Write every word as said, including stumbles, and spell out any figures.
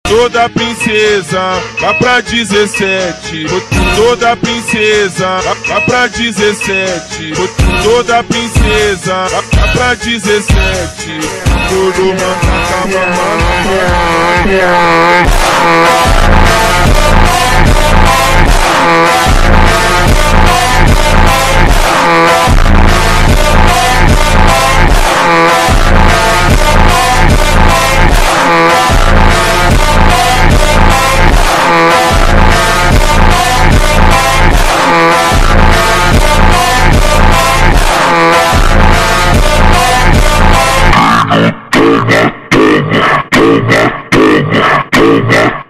Toda princesa lá pra dezessete. Toda princesa lá pra dezessete. Toda princesa lá pra dezessete. Todo mundo acaba Yeah.